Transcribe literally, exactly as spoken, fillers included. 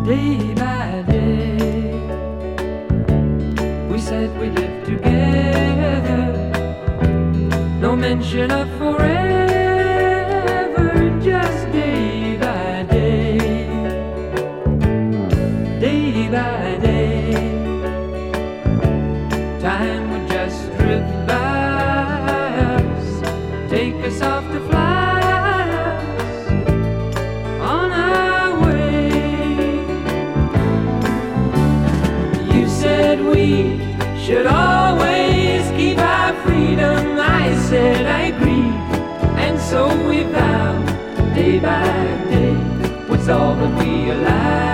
day by day. We said we lived together, no mention of forever, just day by day, day by day. Time would just drift by us, take us off to fly us on our way. You said we should always keep our freedom. I said I agreed, and so we vowed, day by day, was all that we allowed.